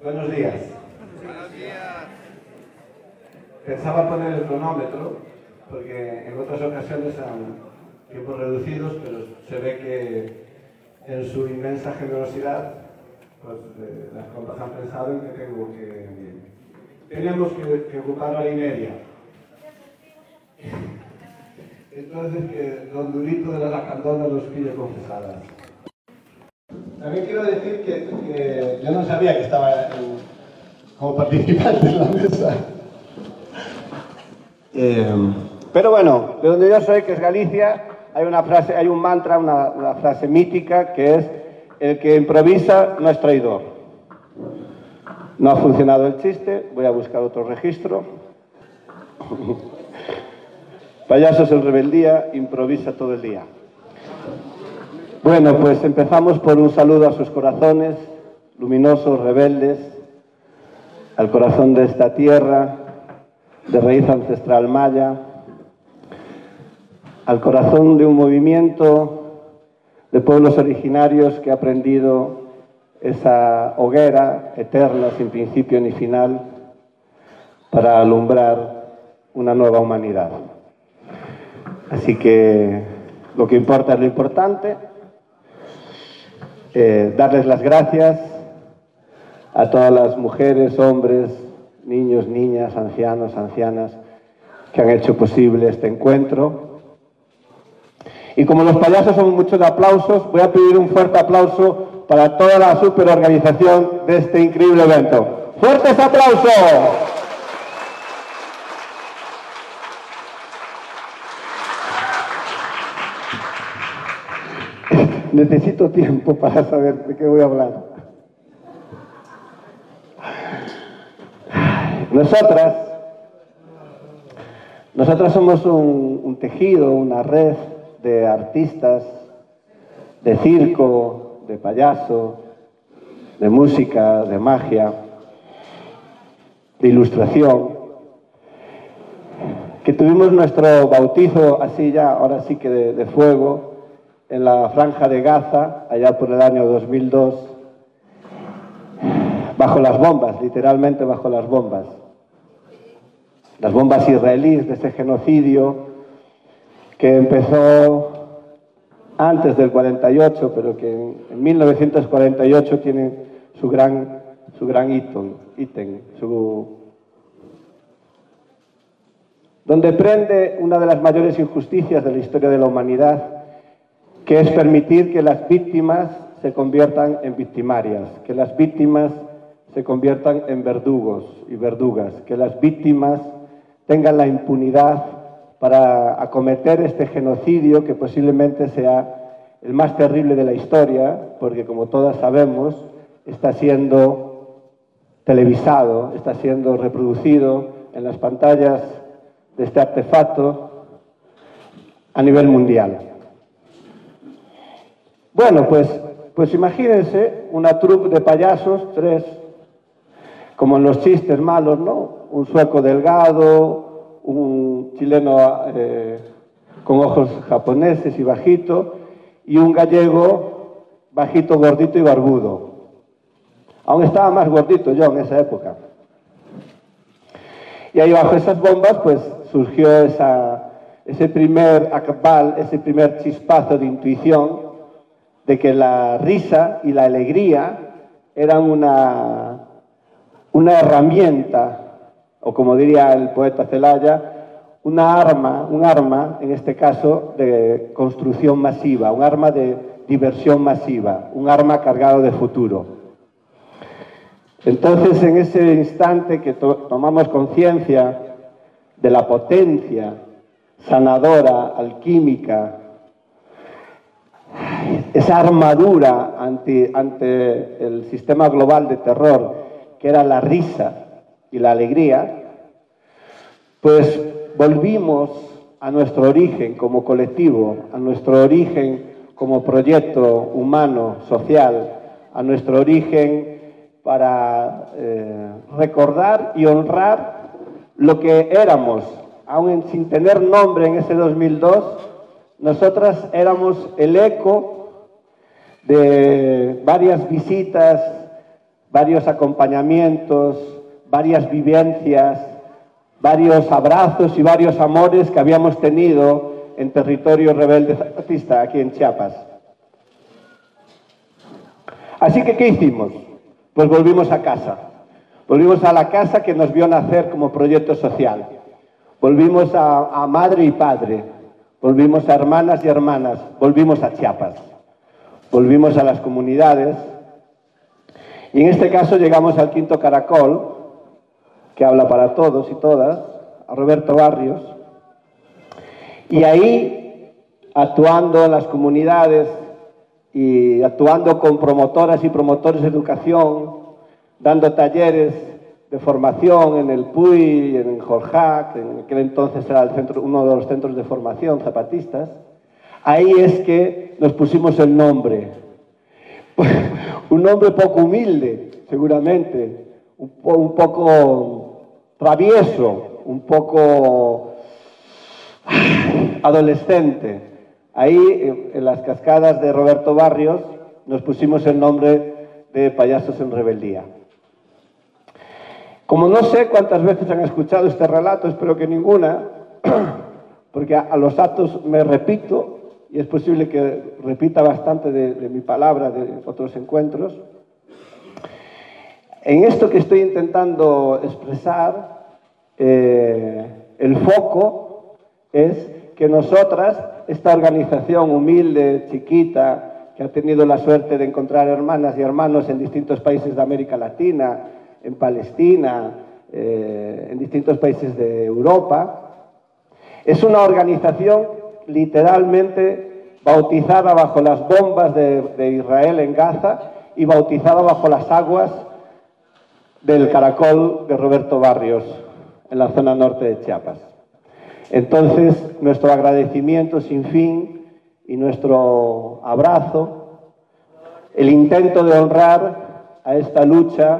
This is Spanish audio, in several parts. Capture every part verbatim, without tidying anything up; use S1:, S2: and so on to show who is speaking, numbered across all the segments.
S1: Buenos días.
S2: Buenos días.
S1: Pensaba poner el cronómetro, porque en otras ocasiones eran tiempos reducidos, pero se ve que en su inmensa generosidad, pues eh, las compas han pensado en que tengo que... Tenemos que, que ocupar hora y media. Entonces que don Durito de la Lacandona los pide confesadas. También quiero decir que, que yo no sabía que estaba en, como participante en la mesa. Eh, pero bueno, de donde yo soy, que es Galicia, hay una frase, hay un mantra, una, una frase mítica que es: el que improvisa no es traidor. No ha funcionado el chiste, voy a buscar otro registro. Payasos en rebeldía, improvisa todo el día. Bueno, pues empezamos por un saludo a sus corazones, luminosos, rebeldes, al corazón de esta tierra, de raíz ancestral maya, al corazón de un movimiento de pueblos originarios que ha aprendido esa hoguera eterna, sin principio ni final, para alumbrar una nueva humanidad. Así que lo que importa es lo importante. Eh, darles las gracias a todas las mujeres, hombres, niños, niñas, ancianos, ancianas que han hecho posible este encuentro. Y como los payasos son muchos de aplausos, voy a pedir un fuerte aplauso para toda la superorganización de este increíble evento. ¡Fuertes aplausos! Necesito tiempo para saber de qué voy a hablar. Nosotras, nosotras somos un, un tejido, una red de artistas, de circo, de payaso, de música, de magia, de ilustración, que tuvimos nuestro bautizo así ya, ahora sí que de, de fuego, en la Franja de Gaza, allá por el año dos mil dos, bajo las bombas, literalmente bajo las bombas. Las bombas israelíes de ese genocidio que empezó antes del cuarenta y ocho, pero que en mil novecientos cuarenta y ocho tiene su gran, su gran hito, ítem, su... donde prende una de las mayores injusticias de la historia de la humanidad, que es permitir que las víctimas se conviertan en victimarias, que las víctimas se conviertan en verdugos y verdugas, que las víctimas tengan la impunidad para acometer este genocidio que posiblemente sea el más terrible de la historia, porque como todas sabemos, está siendo televisado, está siendo reproducido en las pantallas de este artefacto a nivel mundial. Bueno, pues, pues imagínense una troupe de payasos, tres, como en los chistes malos, ¿no? Un sueco delgado, un chileno eh, con ojos japoneses y bajito, y un gallego bajito, gordito y barbudo. Aún estaba más gordito yo en esa época. Y ahí bajo esas bombas, pues surgió esa, ese primer akbal, ese primer chispazo de intuición, de que la risa y la alegría eran una, una herramienta, o como diría el poeta Celaya, una arma, un arma, en este caso, de construcción masiva, un arma de diversión masiva, un arma cargado de futuro. Entonces, en ese instante que to tomamos conciencia de la potencia sanadora, alquímica, esa armadura ante, ante el sistema global de terror, que era la risa y la alegría, pues volvimos a nuestro origen como colectivo, a nuestro origen como proyecto humano, social, a nuestro origen para eh, recordar y honrar lo que éramos, aún sin tener nombre en ese dos mil dos. Nosotras éramos el eco de varias visitas, varios acompañamientos, varias vivencias, varios abrazos y varios amores que habíamos tenido en territorio rebelde zapatista, aquí en Chiapas. Así que, ¿qué hicimos? Pues volvimos a casa. Volvimos a la casa que nos vio nacer como proyecto social. Volvimos a, a madre y padre. Volvimos a hermanas y hermanas. Volvimos a Chiapas. Volvimos a las comunidades. Y en este caso llegamos al quinto caracol, que habla para todos y todas, a Roberto Barrios. Y ahí, actuando en las comunidades y actuando con promotoras y promotores de educación, dando talleres de formación en el Puy, en Jorjac, en aquel entonces era el centro, uno de los centros de formación zapatistas, ahí es que nos pusimos el nombre. Un nombre poco humilde, seguramente, un, po un poco travieso, un poco adolescente. Ahí, en las cascadas de Roberto Barrios, nos pusimos el nombre de Payasos en Rebeldía. Como no sé cuántas veces han escuchado este relato, espero que ninguna, porque a, a los actos me repito, y es posible que repita bastante de, de mi palabra de otros encuentros. En esto que estoy intentando expresar, eh, el foco es que nosotras, esta organización humilde, chiquita, que ha tenido la suerte de encontrar hermanas y hermanos en distintos países de América Latina, en Palestina, eh, en distintos países de Europa, es una organización literalmente bautizada bajo las bombas de, de Israel en Gaza y bautizada bajo las aguas del caracol de Roberto Barrios en la zona norte de Chiapas. Entonces, nuestro agradecimiento sin fin y nuestro abrazo, el intento de honrar a esta lucha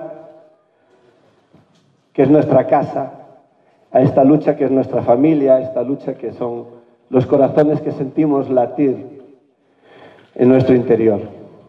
S1: que es nuestra casa, a esta lucha que es nuestra familia, a esta lucha que son los corazones que sentimos latir en nuestro interior.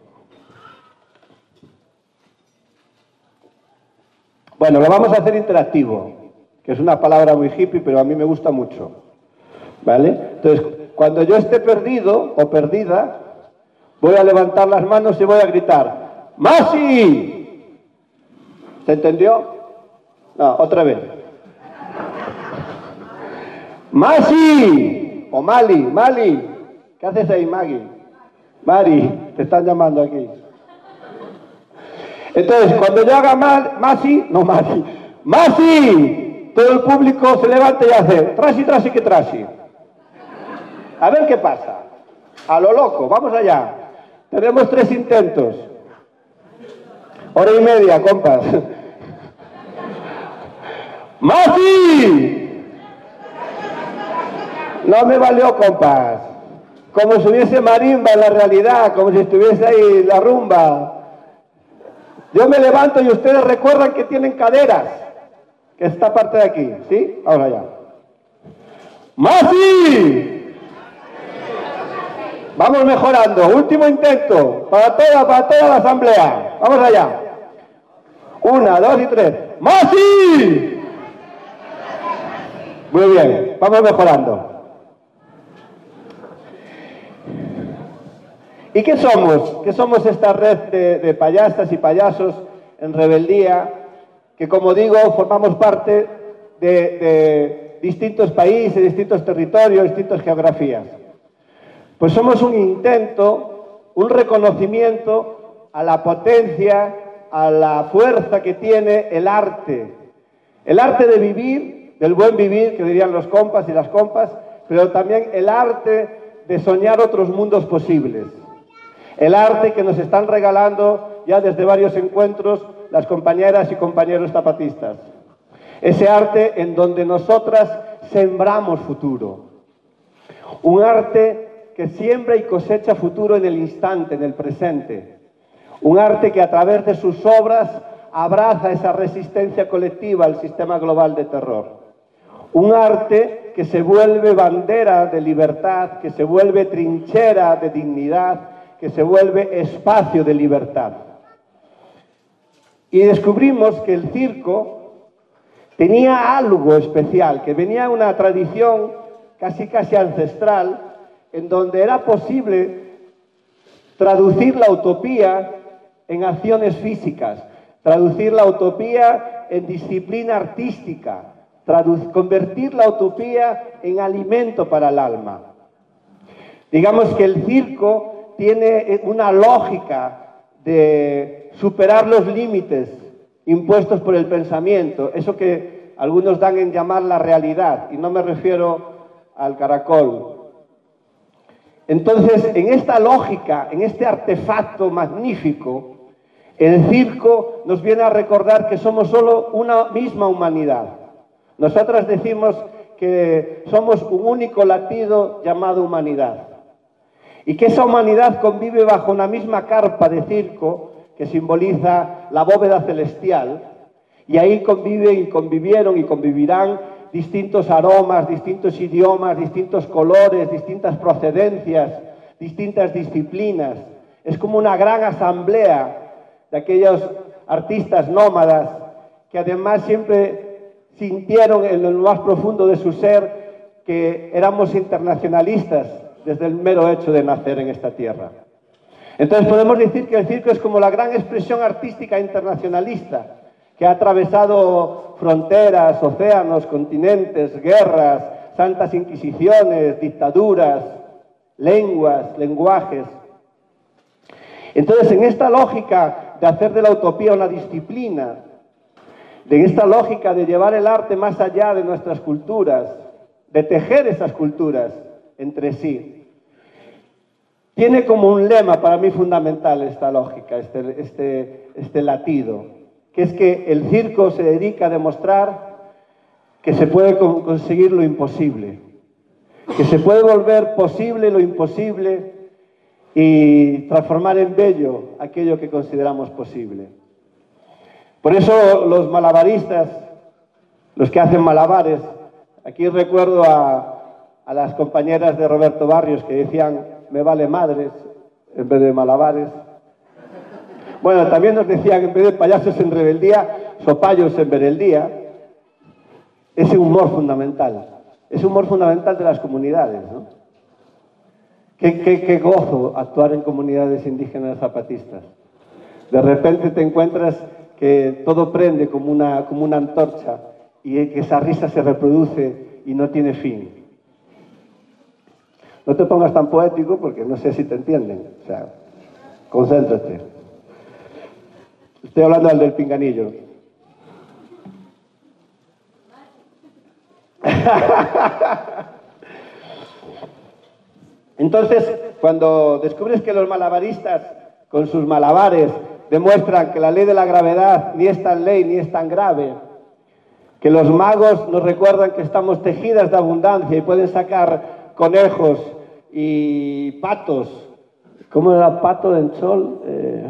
S1: Bueno, lo vamos a hacer interactivo, que es una palabra muy hippie, pero a mí me gusta mucho, ¿vale? Entonces, cuando yo esté perdido o perdida, voy a levantar las manos y voy a gritar, ¡Masi! ¿Se entendió? No, otra vez. ¡Masi! O Mali, Mali. ¿Qué haces ahí, Maggie? Mari, te están llamando aquí. Entonces, cuando yo haga mal, Masi, no Mari, ¡Masi! Todo el público se levanta y hace trasi, trasi, que trasi. A ver qué pasa. A lo loco, vamos allá. Tenemos tres intentos. Hora y media, compas. ¡Masi! No me valió, compas. Como si hubiese marimba en la realidad, como si estuviese ahí la rumba. Yo me levanto y ustedes recuerdan que tienen caderas. Que esta parte de aquí, ¿sí? Vamos allá. ¡Masi! Vamos mejorando. Último intento. Para toda, para toda la asamblea. Vamos allá. Una, dos y tres. ¡Masi! Muy bien, vamos mejorando. ¿Y qué somos? ¿Qué somos esta red de, de payasas y payasos en rebeldía? Que, como digo, formamos parte de, de distintos países, distintos territorios, distintas geografías. Pues somos un intento, un reconocimiento a la potencia, a la fuerza que tiene el arte. El arte de vivir, del buen vivir, que dirían los compas y las compas, pero también el arte de soñar otros mundos posibles. El arte que nos están regalando ya desde varios encuentros las compañeras y compañeros zapatistas. Ese arte en donde nosotras sembramos futuro. Un arte que siembra y cosecha futuro en el instante, en el presente. Un arte que a través de sus obras abraza esa resistencia colectiva al sistema global de terror. Un arte que se vuelve bandera de libertad, que se vuelve trinchera de dignidad, que se vuelve espacio de libertad. Y descubrimos que el circo tenía algo especial, que venía de una tradición casi casi ancestral, en donde era posible traducir la utopía en acciones físicas, traducir la utopía en disciplina artística, convertir la utopía en alimento para el alma. Digamos que el circo tiene una lógica de superar los límites impuestos por el pensamiento, eso que algunos dan en llamar la realidad, y no me refiero al caracol. Entonces, en esta lógica, en este artefacto magnífico, el circo nos viene a recordar que somos solo una misma humanidad. Nosotras decimos que somos un único latido llamado humanidad. Y que esa humanidad convive bajo una misma carpa de circo que simboliza la bóveda celestial. Y ahí conviven y convivieron y convivirán distintos aromas, distintos idiomas, distintos colores, distintas procedencias, distintas disciplinas. Es como una gran asamblea de aquellos artistas nómadas que además siempre sintieron en lo más profundo de su ser que éramos internacionalistas desde el mero hecho de nacer en esta tierra. Entonces podemos decir que el circo es como la gran expresión artística internacionalista que ha atravesado fronteras, océanos, continentes, guerras, santas inquisiciones, dictaduras, lenguas, lenguajes. Entonces, en esta lógica de hacer de la utopía una disciplina, de esta lógica de llevar el arte más allá de nuestras culturas, de tejer esas culturas entre sí, tiene como un lema para mí fundamental esta lógica, este, este, este latido, que es que el circo se dedica a demostrar que se puede conseguir lo imposible, que se puede volver posible lo imposible y transformar en bello aquello que consideramos posible. Por eso los malabaristas, los que hacen malabares, aquí recuerdo a, a las compañeras de Roberto Barrios que decían me vale madres en vez de malabares. Bueno, también nos decían en vez de payasos en rebeldía, sopayos en bereldía. Ese humor fundamental, ese humor fundamental de las comunidades, ¿no? Qué, qué, qué gozo actuar en comunidades indígenas zapatistas. De repente te encuentras que todo prende como una, como una antorcha y que esa risa se reproduce y no tiene fin. No te pongas tan poético porque no sé si te entienden. O sea, concéntrate. Estoy hablando del del pinganillo. Entonces, cuando descubres que los malabaristas, con sus malabares, demuestran que la ley de la gravedad ni es tan ley ni es tan grave, que los magos nos recuerdan que estamos tejidas de abundancia y pueden sacar conejos y patos. ¿Cómo era pato en chol? Eh...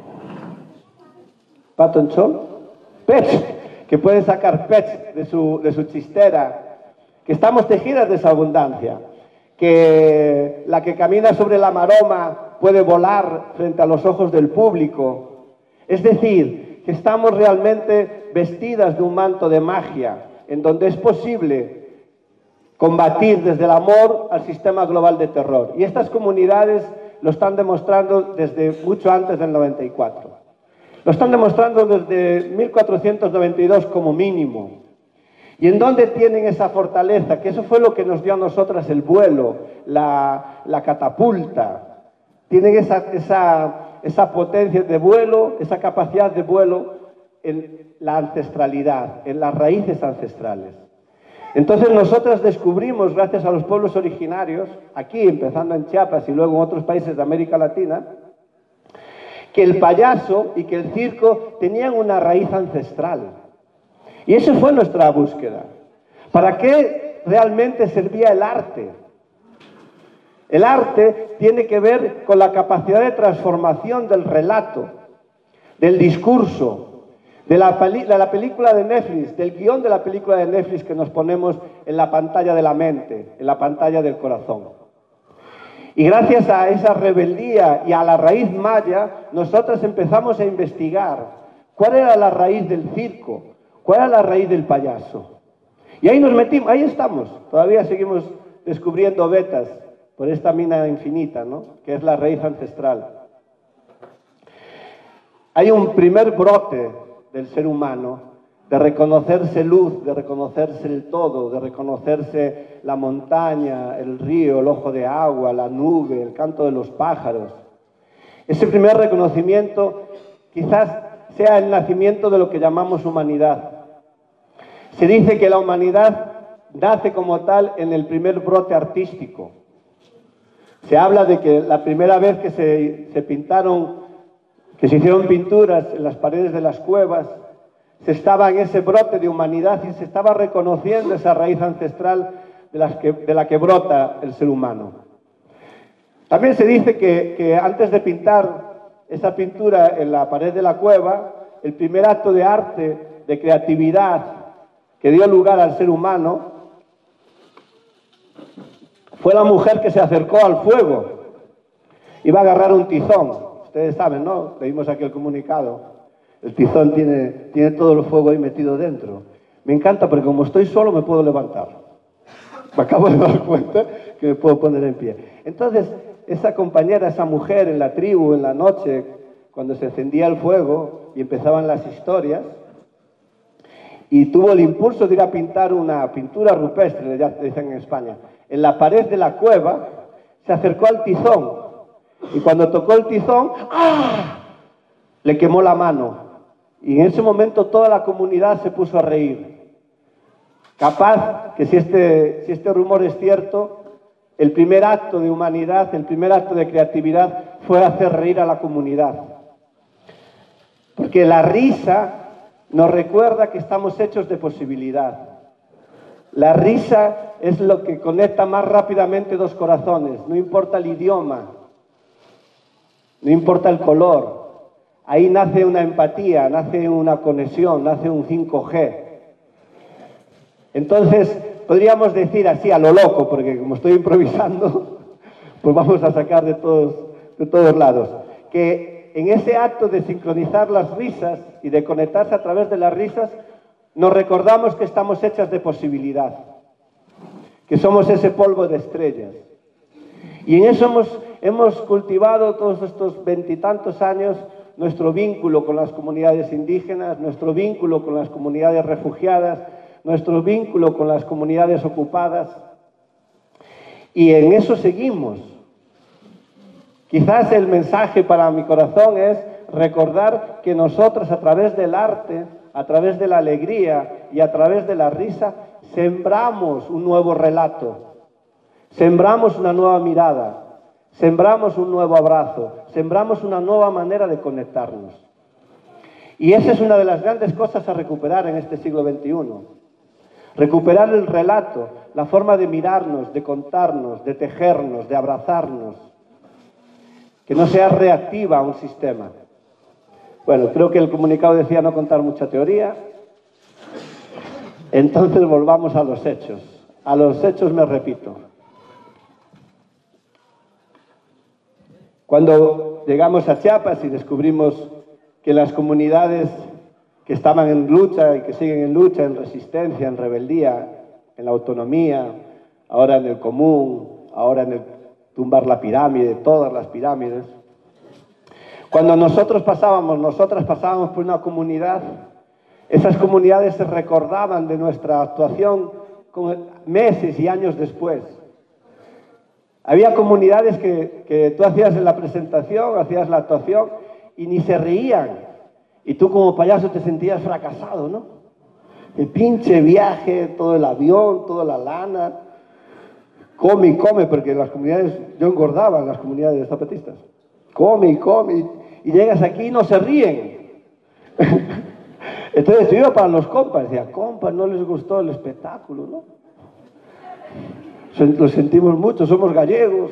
S1: ¿Pato en chol? Pets, que pueden sacar pets de su, de su chistera, que estamos tejidas de esa abundancia, que la que camina sobre la maroma puede volar frente a los ojos del público. Es decir, que estamos realmente vestidas de un manto de magia, en donde es posible combatir desde el amor al sistema global de terror. Y estas comunidades lo están demostrando desde mucho antes del noventa y cuatro. Lo están demostrando desde mil cuatrocientos noventa y dos como mínimo. ¿Y en dónde tienen esa fortaleza? Que eso fue lo que nos dio a nosotras el vuelo, la, la catapulta. Tienen esa, esa, esa potencia de vuelo, esa capacidad de vuelo en la ancestralidad, en las raíces ancestrales. Entonces nosotras descubrimos, gracias a los pueblos originarios, aquí empezando en Chiapas y luego en otros países de América Latina, que el payaso y que el circo tenían una raíz ancestral. Y esa fue nuestra búsqueda. ¿Para qué realmente servía el arte? El arte tiene que ver con la capacidad de transformación del relato, del discurso, de la, de la película de Netflix, del guión de la película de Netflix que nos ponemos en la pantalla de la mente, en la pantalla del corazón. Y gracias a esa rebeldía y a la raíz maya, nosotros empezamos a investigar ¿Cuál era la raíz del circo? ¿Cuál era la raíz del payaso? Y ahí nos metimos, ahí estamos. Todavía seguimos descubriendo vetas por esta mina infinita, ¿no? Que es la raíz ancestral. Hay un primer brote del ser humano de reconocerse luz, de reconocerse el todo, de reconocerse la montaña, el río, el ojo de agua, la nube, el canto de los pájaros. Ese primer reconocimiento quizás sea el nacimiento de lo que llamamos humanidad. Se dice que la humanidad nace como tal en el primer brote artístico. Se habla de que la primera vez que se, se pintaron, que se hicieron pinturas en las paredes de las cuevas, se estaba en ese brote de humanidad y se estaba reconociendo esa raíz ancestral de, las que, de la que brota el ser humano. También se dice que, que antes de pintar esa pintura en la pared de la cueva, el primer acto de arte, de creatividad que dio lugar al ser humano, fue la mujer que se acercó al fuego. Iba a agarrar un tizón. Ustedes saben, ¿no? Leímos aquí el comunicado. El tizón tiene, tiene todo el fuego ahí metido dentro. Me encanta porque como estoy solo me puedo levantar. Me acabo de dar cuenta que me puedo poner en pie. Entonces, esa compañera, esa mujer en la tribu, en la noche, cuando se encendía el fuego y empezaban las historias, y tuvo el impulso de ir a pintar una pintura rupestre, ya dicen en España, en la pared de la cueva, se acercó al tizón. Y cuando tocó el tizón, ¡ah!, le quemó la mano. Y en ese momento toda la comunidad se puso a reír. Capaz que si este, si este rumor es cierto, el primer acto de humanidad, el primer acto de creatividad fue hacer reír a la comunidad. Porque la risa nos recuerda que estamos hechos de posibilidad. La risa es lo que conecta más rápidamente dos corazones. No importa el idioma, no importa el color. Ahí nace una empatía, nace una conexión, nace un cinco G. Entonces, podríamos decir así a lo loco, porque como estoy improvisando, pues vamos a sacar de todos, de todos lados, que en ese acto de sincronizar las risas y de conectarse a través de las risas, nos recordamos que estamos hechas de posibilidad, que somos ese polvo de estrellas. Y en eso hemos, hemos cultivado todos estos veintitantos años nuestro vínculo con las comunidades indígenas, nuestro vínculo con las comunidades refugiadas, nuestro vínculo con las comunidades ocupadas. Y en eso seguimos. Quizás el mensaje para mi corazón es recordar que nosotros a través del arte, a través de la alegría y a través de la risa, sembramos un nuevo relato, sembramos una nueva mirada, sembramos un nuevo abrazo, sembramos una nueva manera de conectarnos. Y esa es una de las grandes cosas a recuperar en este siglo veintiuno. Recuperar el relato, la forma de mirarnos, de contarnos, de tejernos, de abrazarnos. Que no sea reactiva a un sistema. Bueno, creo que el comunicado decía no contar mucha teoría. Entonces volvamos a los hechos. A los hechos me repito. Cuando llegamos a Chiapas y descubrimos que las comunidades que estaban en lucha y que siguen en lucha, en resistencia, en rebeldía, en la autonomía, ahora en el común, ahora en el tumbar la pirámide, todas las pirámides. Cuando nosotros pasábamos, nosotras pasábamos por una comunidad, esas comunidades se recordaban de nuestra actuación meses y años después. Había comunidades que, que tú hacías la presentación, hacías la actuación y ni se reían. Y tú como payaso te sentías fracasado, ¿no? El pinche viaje, todo el avión, toda la lana. Come y come, porque en las comunidades, yo engordaba en las comunidades zapatistas. Come y come, y llegas aquí y no se ríen. Entonces yo iba para los compas, decía, compas, no les gustó el espectáculo, ¿no? Lo sentimos mucho, somos gallegos.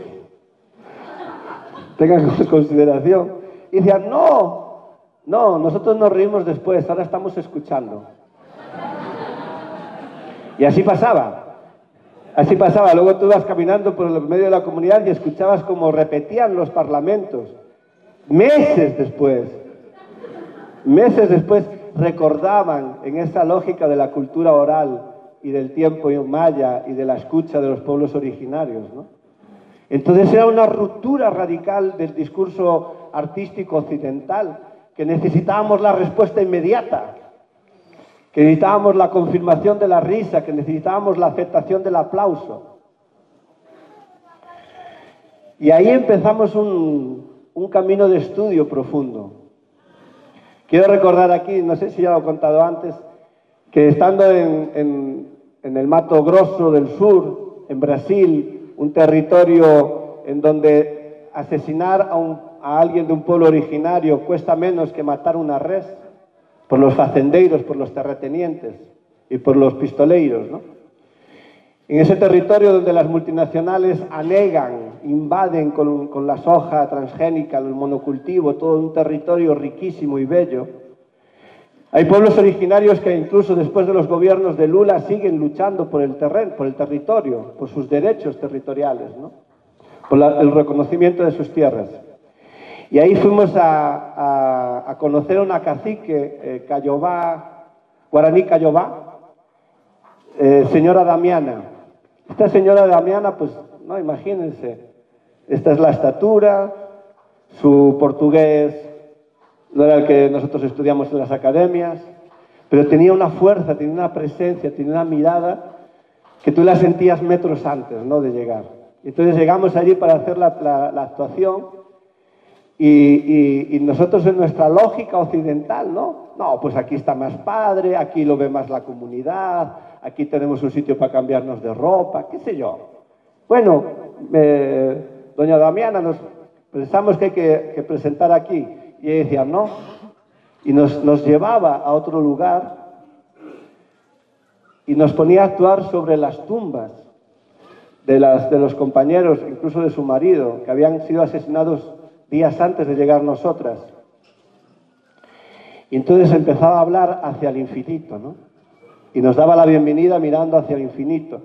S1: Tengan consideración. Y decían, no, no, nosotros nos reímos después, ahora estamos escuchando. Y así pasaba. Así pasaba, luego tú ibas caminando por el medio de la comunidad y escuchabas como repetían los parlamentos, meses después. Meses después recordaban en esa lógica de la cultura oral y del tiempo maya y de la escucha de los pueblos originarios, ¿no? Entonces era una ruptura radical del discurso artístico occidental, que necesitábamos la respuesta inmediata, que necesitábamos la confirmación de la risa, que necesitábamos la aceptación del aplauso. Y ahí empezamos un, un camino de estudio profundo. Quiero recordar aquí, no sé si ya lo he contado antes, que estando en, en, en el Mato Grosso del Sur, en Brasil, un territorio en donde asesinar a, un, a alguien de un pueblo originario cuesta menos que matar una res, por los fazendeiros, por los terratenientes y por los pistoleiros, ¿no? En ese territorio donde las multinacionales anegan, invaden con, con la soja transgénica, el monocultivo, todo un territorio riquísimo y bello, hay pueblos originarios que incluso después de los gobiernos de Lula siguen luchando por el terreno, por el territorio, por sus derechos territoriales, ¿no? Por la, el reconocimiento de sus tierras. Y ahí fuimos a, a, a conocer a una cacique, eh, Cayobá, guaraní Cayobá, eh, señora Damiana. Esta señora Damiana, pues, no, imagínense, esta es la estatura, su portugués no era el que nosotros estudiamos en las academias, pero tenía una fuerza, tenía una presencia, tenía una mirada que tú la sentías metros antes, ¿no?, de llegar. Entonces llegamos allí para hacer la, la, la actuación y, y, y nosotros en nuestra lógica occidental, ¿no? No, pues aquí está más padre, aquí lo ve más la comunidad, aquí tenemos un sitio para cambiarnos de ropa, qué sé yo. Bueno, eh, doña Damiana, nos pensamos que hay que, que presentar aquí. Y ella decía, no. Y nos, nos llevaba a otro lugar y nos ponía a actuar sobre las tumbas de, las, de los compañeros, incluso de su marido, que habían sido asesinados días antes de llegar nosotras. Y entonces empezaba a hablar hacia el infinito, ¿no? Y nos daba la bienvenida mirando hacia el infinito.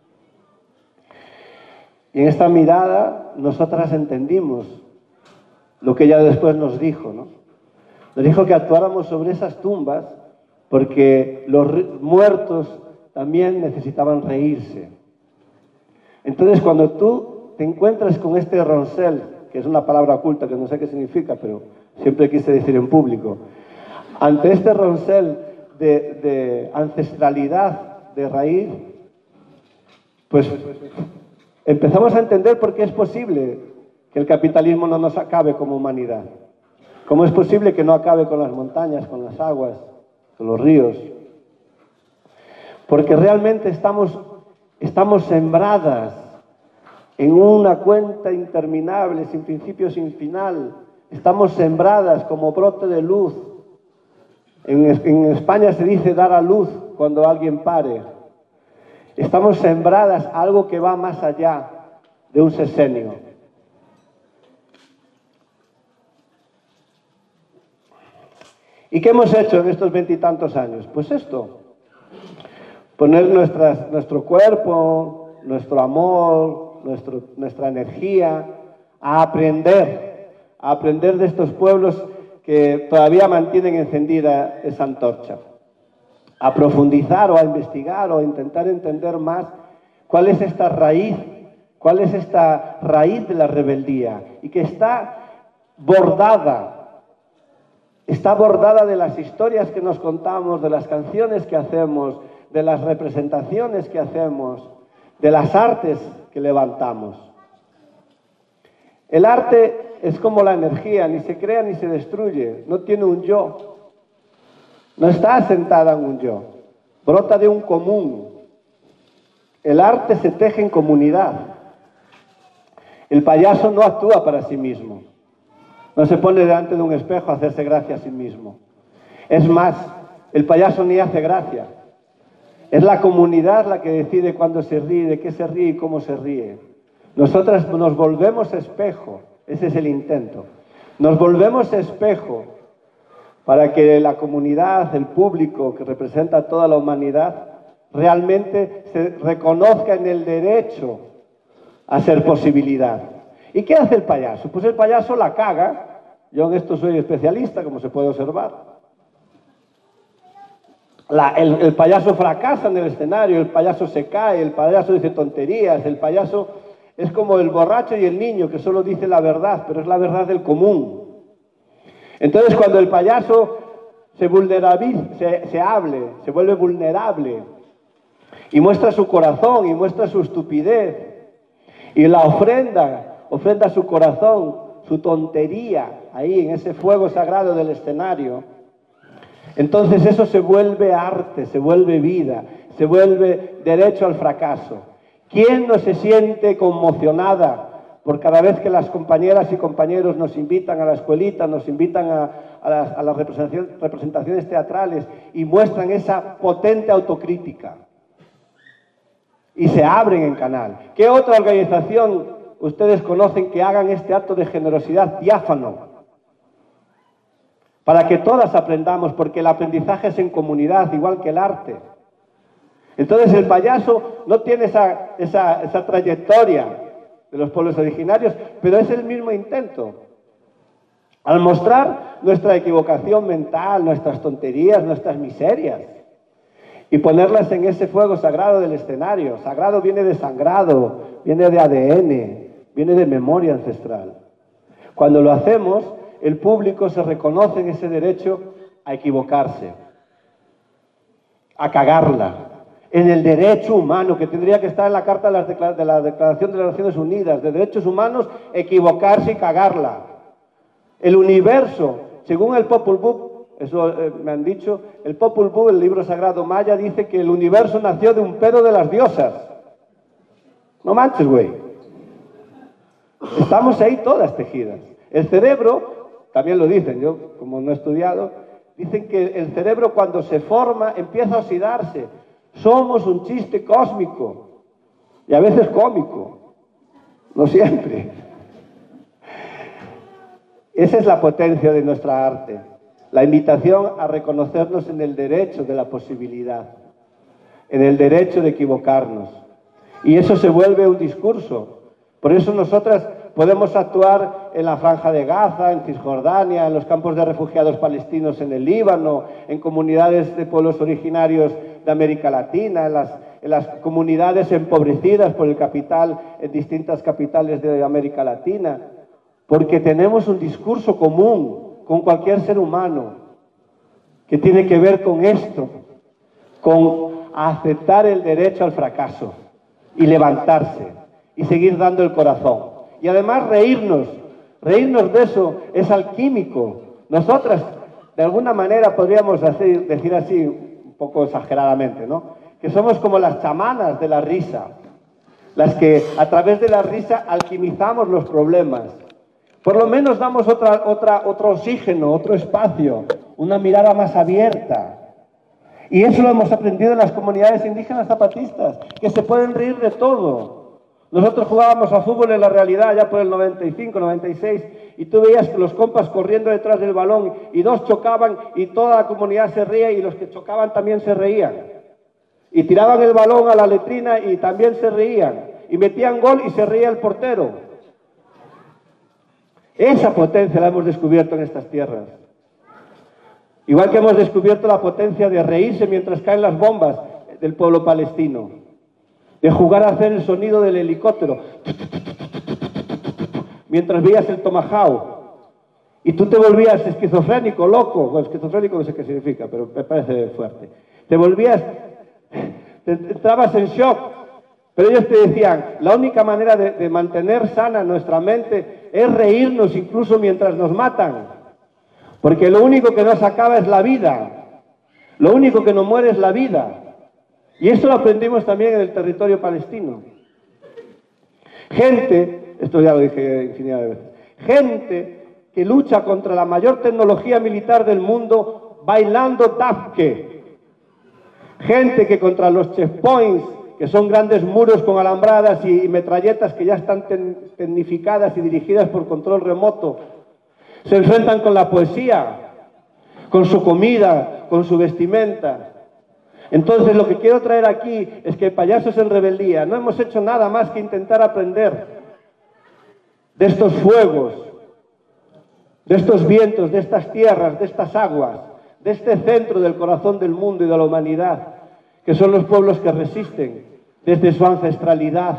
S1: Y en esta mirada nosotras entendimos lo que ella después nos dijo, ¿no? Nos dijo que actuáramos sobre esas tumbas porque los muertos también necesitaban reírse. Entonces, cuando tú te encuentras con este roncel, que es una palabra oculta que no sé qué significa, pero siempre quise decir en público, ante este roncel de, de ancestralidad, de raíz, pues empezamos a entender por qué es posible que el capitalismo no nos acabe como humanidad. ¿Cómo es posible que no acabe con las montañas, con las aguas, con los ríos? Porque realmente estamos, estamos sembradas en una cuenta interminable, sin principio, sin final. Estamos sembradas como brote de luz. En, en España se dice dar a luz cuando alguien pare. Estamos sembradas algo que va más allá de un sexenio. ¿Y qué hemos hecho en estos veintitantos años? Pues esto, poner nuestras, nuestro cuerpo, nuestro amor, nuestro, nuestra energía, a aprender, a aprender de estos pueblos que todavía mantienen encendida esa antorcha, a profundizar o a investigar o a intentar entender más cuál es esta raíz, cuál es esta raíz de la rebeldía y que está bordada, está bordada de las historias que nos contamos, de las canciones que hacemos, de las representaciones que hacemos, de las artes que levantamos. El arte es como la energía, ni se crea ni se destruye, no tiene un yo, no está asentada en un yo, brota de un común. El arte se teje en comunidad. El payaso no actúa para sí mismo. No se pone delante de un espejo a hacerse gracia a sí mismo. Es más, el payaso ni hace gracia. Es la comunidad la que decide cuándo se ríe, de qué se ríe y cómo se ríe. Nosotras nos volvemos espejo, ese es el intento. Nos volvemos espejo para que la comunidad, el público que representa a toda la humanidad, realmente se reconozca en el derecho a ser posibilidad. ¿Y qué hace el payaso? Pues el payaso la caga. Yo en esto soy especialista, como se puede observar. La, el, el payaso fracasa en el escenario, el payaso se cae, el payaso dice tonterías, el payaso es como el borracho y el niño que solo dice la verdad, pero es la verdad del común. Entonces cuando el payaso se vulnerabiliza, se, se hable, se vuelve vulnerable y muestra su corazón y muestra su estupidez y la ofrenda, ofrenda su corazón, su tontería ahí en ese fuego sagrado del escenario, entonces eso se vuelve arte, se vuelve vida, se vuelve derecho al fracaso. ¿Quién no se siente conmocionada por cada vez que las compañeras y compañeros nos invitan a la escuelita, nos invitan a, a las, a las representaciones, representaciones teatrales y muestran esa potente autocrítica? Y se abren en canal. ¿Qué otra organización ustedes conocen que hagan este acto de generosidad diáfano? Para que todas aprendamos, porque el aprendizaje es en comunidad, igual que el arte. Entonces el payaso no tiene esa, esa, esa trayectoria de los pueblos originarios, pero es el mismo intento. Al mostrar nuestra equivocación mental, nuestras tonterías, nuestras miserias, y ponerlas en ese fuego sagrado del escenario. Sagrado viene de sangrado, viene de A D N, viene de memoria ancestral. Cuando lo hacemos, el público se reconoce en ese derecho a equivocarse, a cagarla, en el derecho humano que tendría que estar en la Carta de la, Declar- de la Declaración de las Naciones Unidas, de Derechos Humanos, equivocarse y cagarla. El universo, según el Popol Vuh, eso eh, me han dicho, el Popol Vuh, el libro sagrado maya, dice que el universo nació de un pedo de las diosas. No manches, güey. Estamos ahí todas tejidas. El cerebro, también lo dicen, yo como no he estudiado, dicen que el cerebro cuando se forma empieza a oxidarse. Somos un chiste cósmico y a veces cómico, no siempre. Esa es la potencia de nuestra arte, la invitación a reconocernos en el derecho de la posibilidad, en el derecho de equivocarnos. Y eso se vuelve un discurso. Por eso nosotras podemos actuar en la Franja de Gaza, en Cisjordania, en los campos de refugiados palestinos en el Líbano, en comunidades de pueblos originarios de América Latina, en las, en las comunidades empobrecidas por el capital en distintas capitales de América Latina, porque tenemos un discurso común con cualquier ser humano que tiene que ver con esto, con aceptar el derecho al fracaso y levantarse y seguir dando el corazón. Y además reírnos, reírnos de eso es alquímico. Nosotras, de alguna manera, podríamos hacer, decir así, un poco exageradamente, ¿no? Que somos como las chamanas de la risa, las que a través de la risa alquimizamos los problemas. Por lo menos damos otra, otra, otro oxígeno, otro espacio, una mirada más abierta. Y eso lo hemos aprendido en las comunidades indígenas zapatistas, que se pueden reír de todo. Nosotros jugábamos a fútbol en la realidad ya por el noventa y cinco, noventa y seis, y tú veías que los compas corriendo detrás del balón y dos chocaban y toda la comunidad se reía y los que chocaban también se reían. Y tiraban el balón a la letrina y también se reían. Y metían gol y se reía el portero. Esa potencia la hemos descubierto en estas tierras. Igual que hemos descubierto la potencia de reírse mientras caen las bombas del pueblo palestino. De jugar a hacer el sonido del helicóptero mientras veías el tomahawk y tú te volvías esquizofrénico, loco. Bueno, esquizofrénico no sé qué significa, pero me parece fuerte. Te volvías, te entrabas en shock, pero ellos te decían, la única manera de, de mantener sana nuestra mente es reírnos incluso mientras nos matan, porque lo único que nos acaba es la vida, lo único que no muere es la vida. Y esto lo aprendimos también en el territorio palestino. Gente, esto ya lo dije infinidad de veces, gente que lucha contra la mayor tecnología militar del mundo bailando tafke. Gente que contra los checkpoints, que son grandes muros con alambradas y metralletas que ya están tecnificadas y dirigidas por control remoto, se enfrentan con la poesía, con su comida, con su vestimenta. Entonces lo que quiero traer aquí es que Payasos en Rebeldía no hemos hecho nada más que intentar aprender de estos fuegos, de estos vientos, de estas tierras, de estas aguas, de este centro del corazón del mundo y de la humanidad, que son los pueblos que resisten desde su ancestralidad.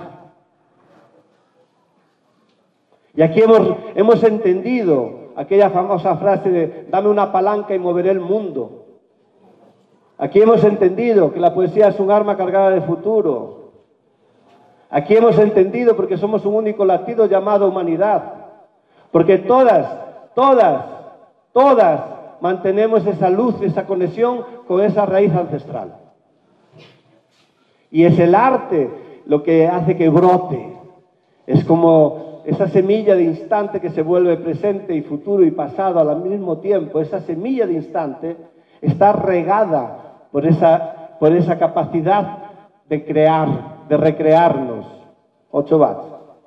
S1: Y aquí hemos, hemos entendido aquella famosa frase de dame una palanca y moveré el mundo. Aquí hemos entendido que la poesía es un arma cargada de futuro. Aquí hemos entendido porque somos un único latido llamado humanidad. Porque todas, todas, todas mantenemos esa luz, esa conexión con esa raíz ancestral. Y es el arte lo que hace que brote. Es como esa semilla de instante que se vuelve presente y futuro y pasado al mismo tiempo. Esa semilla de instante está regada por esa, por esa capacidad de crear, de recrearnos. ocho watts.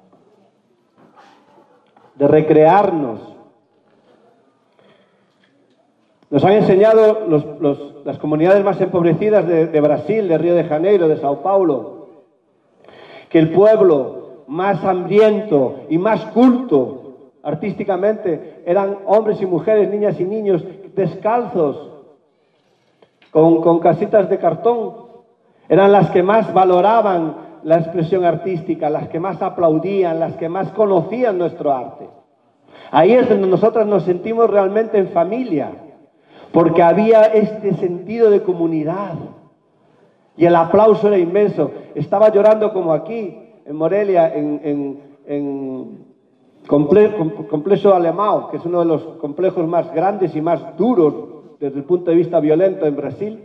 S1: De recrearnos. Nos han enseñado los, los, las comunidades más empobrecidas de, de Brasil, de Río de Janeiro, de Sao Paulo, que el pueblo más hambriento y más culto artísticamente eran hombres y mujeres, niñas y niños descalzos, con, con casitas de cartón. Eran las que más valoraban la expresión artística, las que más aplaudían, las que más conocían nuestro arte. Ahí es donde nosotros nos sentimos realmente en familia, porque había este sentido de comunidad. Y el aplauso era inmenso. Estaba llorando como aquí, en Morelia, en, en, en comple, Complejo Alemão, que es uno de los complejos más grandes y más duros desde el punto de vista violento en Brasil.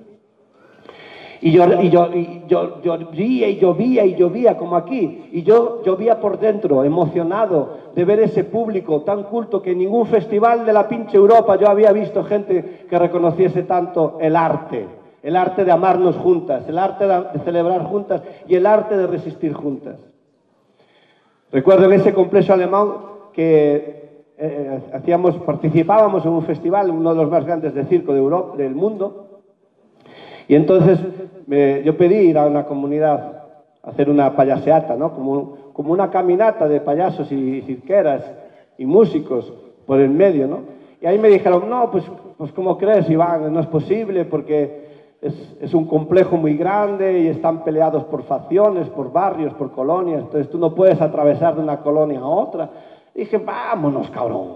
S1: Y yo, y yo, y yo, yo llovía y llovía y llovía como aquí. Y yo llovía por dentro, emocionado de ver ese público tan culto que en ningún festival de la pinche Europa yo había visto gente que reconociese tanto el arte. El arte de amarnos juntas, el arte de celebrar juntas y el arte de resistir juntas. Recuerdo en ese complejo alemán que eh, hacíamos, participábamos en un festival, uno de los más grandes de circo de Europa, del mundo. Y entonces me, yo pedí ir a una comunidad a hacer una payaseata, ¿no? Como, como una caminata de payasos y cirqueras y músicos por el medio, ¿no? Y ahí me dijeron, no, pues, pues ¿cómo crees, Iván? No es posible porque es, es un complejo muy grande y están peleados por facciones, por barrios, por colonias, entonces tú no puedes atravesar de una colonia a otra. Y dije, vámonos, cabrón,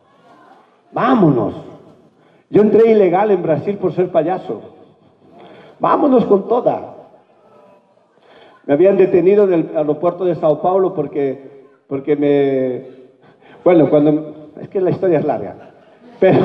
S1: vámonos. Yo entré ilegal en Brasil por ser payaso. Vámonos con toda. Me habían detenido en el aeropuerto de Sao Paulo porque, porque me... Bueno, cuando... Es que la historia es larga. Pero...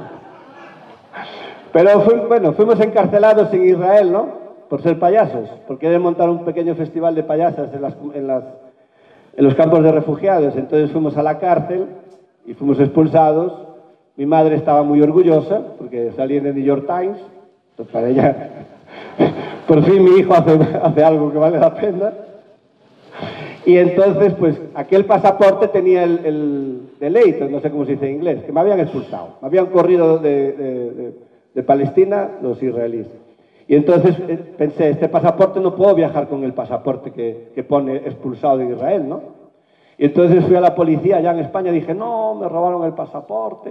S1: Pero, fui, bueno, fuimos encarcelados en Israel, ¿no? Por ser payasos. Por querer montar un pequeño festival de payasas en, las, en, las, en los campos de refugiados. Entonces fuimos a la cárcel y fuimos expulsados. Mi madre estaba muy orgullosa porque salí en el New York Times. Entonces para ella... Por fin mi hijo hace, hace algo que vale la pena. Y entonces, pues, aquel pasaporte tenía el, el deleite, no sé cómo se dice en inglés, que me habían expulsado. Me habían corrido de, de, de, de Palestina los israelíes. Y entonces eh, pensé, este pasaporte no puedo viajar con el pasaporte que, que pone expulsado de Israel, ¿no? Y entonces fui a la policía allá en España y dije, no, me robaron el pasaporte.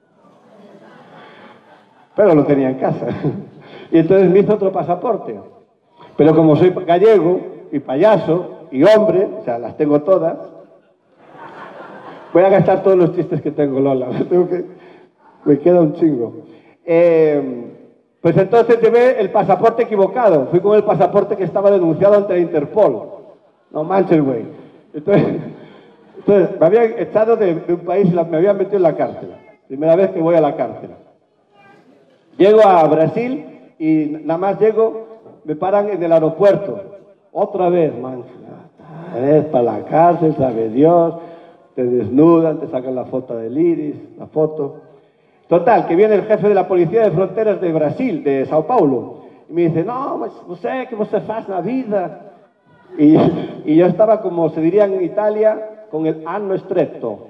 S1: Pero lo tenía en casa. Y entonces me hizo otro pasaporte. Pero como soy gallego y payaso y hombre, o sea, las tengo todas, voy a gastar todos los chistes que tengo, Lola. Tengo que... Me queda un chingo. Eh, pues entonces llevé el pasaporte equivocado. Fui con el pasaporte que estaba denunciado ante la Interpol. No manches, güey. Entonces, entonces, me habían echado de, de un país y me habían metido en la cárcel. Primera vez que voy a la cárcel. Llego a Brasil... Y nada más llego, me paran en el aeropuerto. Otra vez, man. Es para la cárcel, sabe Dios. Te desnudan, te sacan la foto del iris, la foto. Total, que viene el jefe de la Policía de Fronteras de Brasil, de Sao Paulo. Y me dice, no, mas você, que você faz na vida? Y, y yo estaba, como se diría en Italia, con el ano estretto.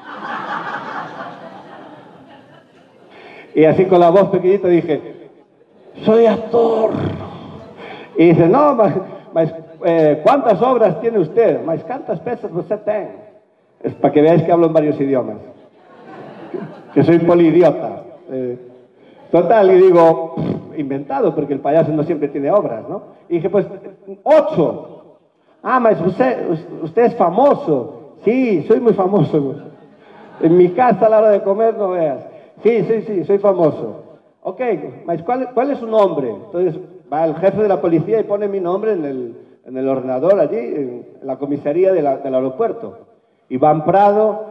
S1: Y así con la voz pequeñita dije, soy actor. Y dice, no, mas, mas eh, ¿cuántas obras tiene usted? Mas, ¿cuántas peças usted tiene? Es para que veáis que hablo en varios idiomas. Que, que soy polidiota. Eh, Total, y digo, inventado, porque el payaso no siempre tiene obras, ¿no? Y dije, pues, ocho. Ah, mas usted, usted es famoso. Sí, soy muy famoso. En mi casa a la hora de comer no veas. Sí, sí, sí, soy famoso. Ok, mas ¿cuál, cuál es su nombre? Entonces va el jefe de la policía y pone mi nombre en el, en el ordenador allí, en, en la comisaría de la, del aeropuerto. Iván Prado.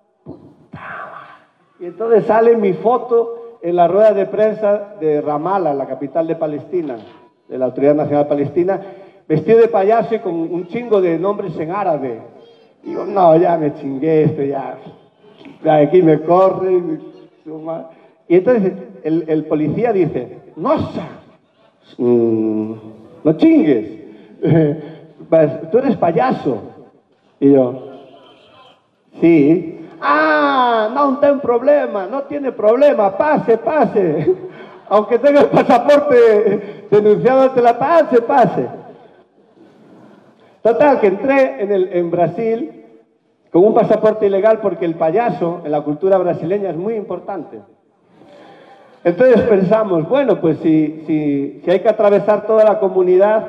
S1: Y entonces sale mi foto en la rueda de prensa de Ramallah, la capital de Palestina, de la Autoridad Nacional Palestina, vestido de payaso y con un chingo de nombres en árabe. Digo, no, ya me chingué esto, ya, ya aquí me corre. Y entonces el, el policía dice, no, mm, no chingues, tú eres payaso. Y yo, sí. Ah, no ten problema, no tiene problema, pase, pase. Aunque tenga el pasaporte denunciado ante la pase, pase. Total, que entré en, el, en Brasil con un pasaporte ilegal porque el payaso en la cultura brasileña es muy importante. Entonces pensamos, bueno, pues si, si, si hay que atravesar toda la comunidad,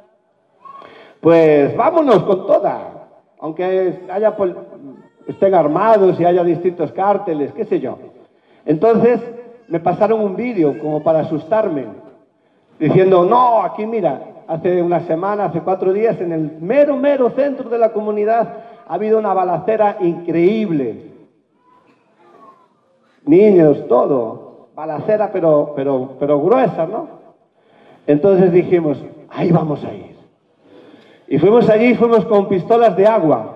S1: pues vámonos con toda. Aunque haya... estén armados y haya distintos cárteles, qué sé yo. Entonces me pasaron un vídeo como para asustarme, diciendo, no, aquí mira, hace una semana, hace cuatro días, en el mero, mero centro de la comunidad ha habido una balacera increíble. Niños, todo, balacera pero, pero, pero gruesa, ¿no? Entonces dijimos, ahí vamos a ir. Y fuimos allí, fuimos con pistolas de agua.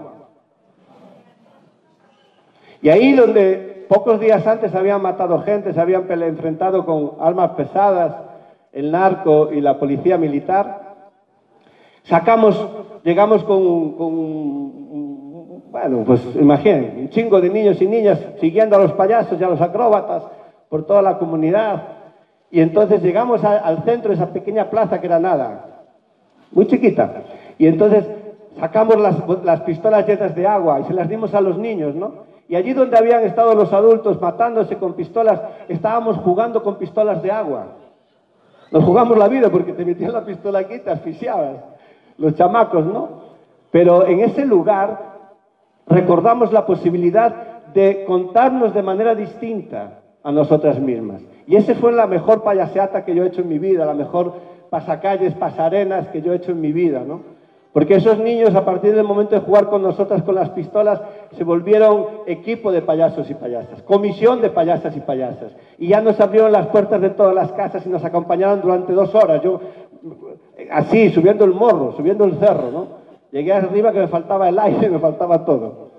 S1: Y ahí donde pocos días antes habían matado gente, se habían enfrentado con armas pesadas, el narco y la policía militar, sacamos, llegamos con, con bueno, pues imaginen, un chingo de niños y niñas siguiendo a los payasos y a los acróbatas por toda la comunidad. Y entonces llegamos a, al centro de esa pequeña plaza que era nada, muy chiquita. Y entonces sacamos las, las pistolas llenas de agua y se las dimos a los niños, ¿no? Y allí donde habían estado los adultos matándose con pistolas, estábamos jugando con pistolas de agua. Nos jugamos la vida porque te metían la pistola aquí y te asfixiabas. Los chamacos, ¿no? Pero en ese lugar recordamos la posibilidad de contarnos de manera distinta a nosotras mismas. Y esa fue la mejor payaseata que yo he hecho en mi vida, la mejor pasacalles, pasarenas que yo he hecho en mi vida, ¿no? Porque esos niños, a partir del momento de jugar con nosotras con las pistolas, se volvieron equipo de payasos y payasas, comisión de payasas y payasas. Y ya nos abrieron las puertas de todas las casas y nos acompañaron durante dos horas. Yo, así, subiendo el morro, subiendo el cerro, ¿no? Llegué arriba que me faltaba el aire, me faltaba todo.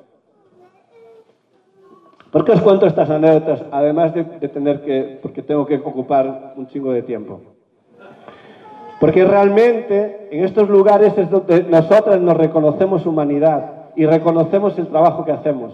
S1: ¿Por qué os cuento estas anécdotas? Además de, de tener que, porque tengo que ocupar un chingo de tiempo. Porque realmente en estos lugares es donde nosotras nos reconocemos humanidad y reconocemos el trabajo que hacemos.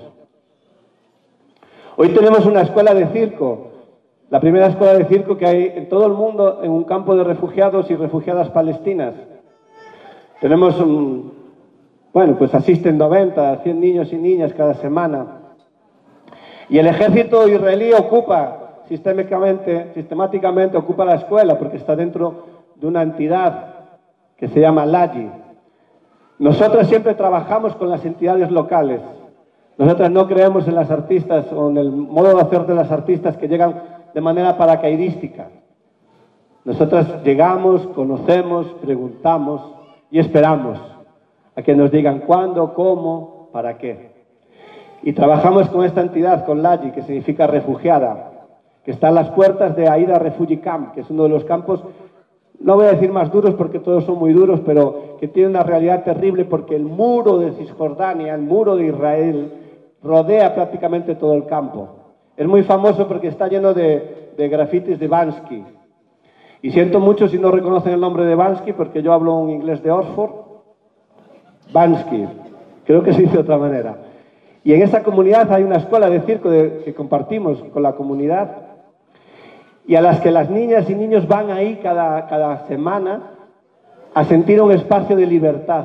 S1: Hoy tenemos una escuela de circo, la primera escuela de circo que hay en todo el mundo en un campo de refugiados y refugiadas palestinas. Tenemos, un, bueno, pues asisten noventa, cien niños y niñas cada semana. Y el ejército israelí ocupa sistemáticamente, sistemáticamente ocupa la escuela porque está dentro de una entidad que se llama Laji. Nosotros siempre trabajamos con las entidades locales. Nosotros no creemos en las artistas o en el modo de hacer de las artistas que llegan de manera paracaidística. Nosotros llegamos, conocemos, preguntamos y esperamos a que nos digan cuándo, cómo, para qué. Y trabajamos con esta entidad, con Laji, que significa refugiada, que está a las puertas de Aida Refugee Camp, que es uno de los campos, no voy a decir más duros porque todos son muy duros, pero que tiene una realidad terrible porque el muro de Cisjordania, el muro de Israel, rodea prácticamente todo el campo. Es muy famoso porque está lleno de, de grafitis de Bansky. Y siento mucho si no reconocen el nombre de Bansky porque yo hablo un inglés de Oxford. Bansky, creo que se dice de otra manera. Y en esa comunidad hay una escuela de circo de, que compartimos con la comunidad y a las que las niñas y niños van ahí cada, cada semana a sentir un espacio de libertad,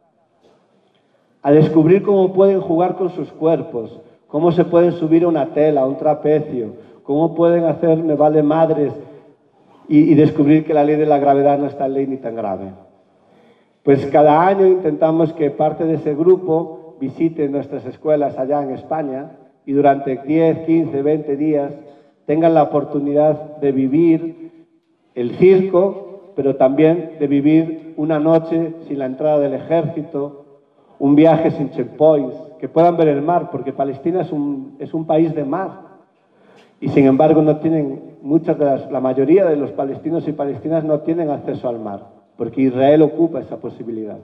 S1: a descubrir cómo pueden jugar con sus cuerpos, cómo se pueden subir a una tela, a un trapecio, ¿Cómo pueden hacer me vale madres y, y descubrir que la ley de la gravedad no es tan ley ni tan grave? Pues cada año intentamos que parte de ese grupo visite nuestras escuelas allá en España y durante diez, quince, veinte días tengan la oportunidad de vivir el circo, pero también de vivir una noche sin la entrada del ejército, un viaje sin checkpoints, que puedan ver el mar, porque Palestina es un, es un país de mar. Y sin embargo no tienen, muchas de las, la mayoría de los palestinos y palestinas no tienen acceso al mar, porque Israel ocupa esa posibilidad.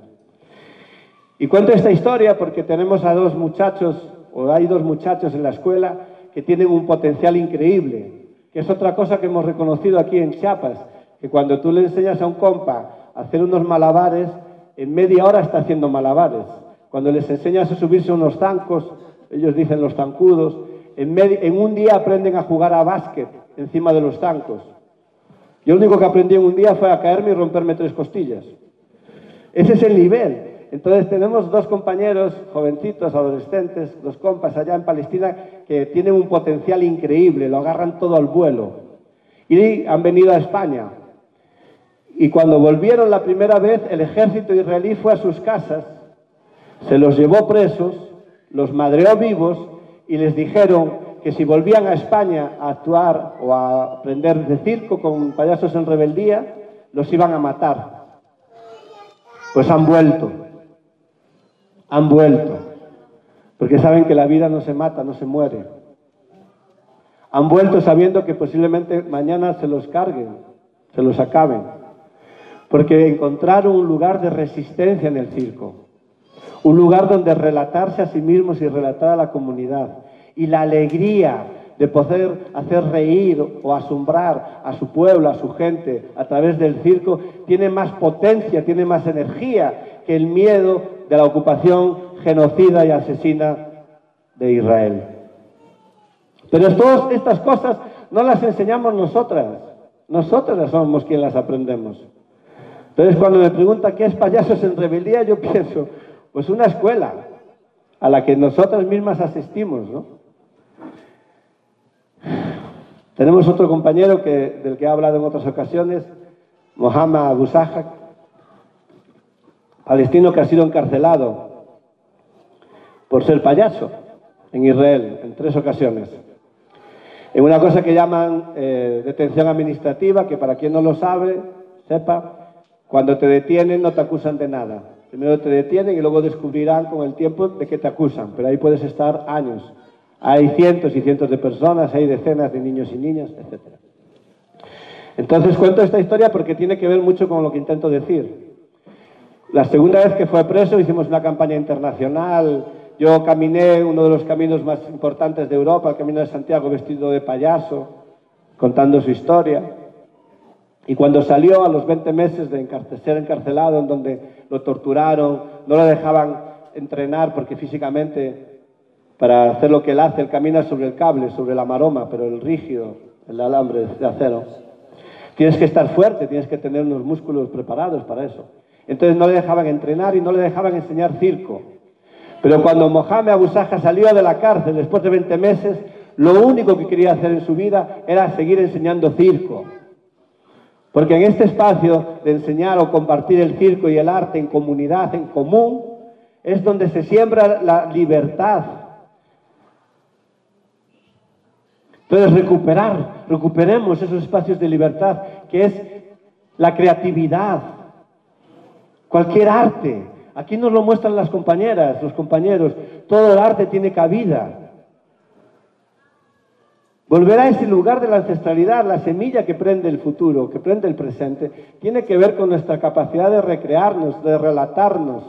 S1: Y cuento esta historia porque tenemos a dos muchachos, o hay dos muchachos en la escuela que tienen un potencial increíble, que es otra cosa que hemos reconocido aquí en Chiapas, que cuando tú le enseñas a un compa a hacer unos malabares, en media hora está haciendo malabares. Cuando les enseñas a subirse a unos zancos, ellos dicen los zancudos, en, en un día aprenden a jugar a básquet encima de los zancos. Yo lo único que aprendí en un día fue a caerme y romperme tres costillas. Ese es el nivel. Entonces tenemos dos compañeros, jovencitos, adolescentes, dos compas allá en Palestina, que tienen un potencial increíble, lo agarran todo al vuelo. Y han venido a España. Y cuando volvieron la primera vez, el ejército israelí fue a sus casas, se los llevó presos, los madreó vivos y les dijeron que si volvían a España a actuar o a aprender de circo con payasos en rebeldía, los iban a matar. Pues han vuelto, han vuelto, porque saben que la vida no se mata, no se muere. Han vuelto sabiendo que posiblemente mañana se los carguen, se los acaben, porque encontraron un lugar de resistencia en el circo. Un lugar donde relatarse a sí mismos y relatar a la comunidad. Y la alegría de poder hacer reír o asombrar a su pueblo, a su gente, a través del circo, tiene más potencia, tiene más energía que el miedo de la ocupación genocida y asesina de Israel. Pero todas estas cosas no las enseñamos nosotras. Nosotras somos quienes las aprendemos. Entonces, cuando me preguntan qué es Payasos en Rebeldía, yo pienso, pues una escuela a la que nosotras mismas asistimos, ¿no? Tenemos otro compañero que, del que he hablado en otras ocasiones, Mohamed Abu Sahak, palestino que ha sido encarcelado por ser payaso en Israel en tres ocasiones. En una cosa que llaman eh, detención administrativa, que para quien no lo sabe, sepa, cuando te detienen no te acusan de nada. Primero te detienen y luego descubrirán con el tiempo de qué te acusan, pero ahí puedes estar años. Hay cientos y cientos de personas, hay decenas de niños y niñas, etcétera. Entonces cuento esta historia porque tiene que ver mucho con lo que intento decir. La segunda vez que fue preso hicimos una campaña internacional. Yo caminé uno de los caminos más importantes de Europa, el Camino de Santiago, vestido de payaso, contando su historia. Y cuando salió a los veinte meses de ser encarcelado, en donde lo torturaron, no lo dejaban entrenar porque físicamente, para hacer lo que él hace, él camina sobre el cable, sobre la maroma, pero el rígido, el alambre de acero. Tienes que estar fuerte, tienes que tener unos músculos preparados para eso. Entonces no le dejaban entrenar y no le dejaban enseñar circo. Pero cuando Mohamed Abu Sahak salió de la cárcel después de veinte meses, lo único que quería hacer en su vida era seguir enseñando circo. Porque en este espacio de enseñar o compartir el circo y el arte en comunidad, en común, es donde se siembra la libertad. Entonces recuperar, recuperemos esos espacios de libertad, que es la creatividad, cualquier arte. Aquí nos lo muestran las compañeras, los compañeros, todo el arte tiene cabida. Volver a ese lugar de la ancestralidad, la semilla que prende el futuro, que prende el presente, tiene que ver con nuestra capacidad de recrearnos, de relatarnos.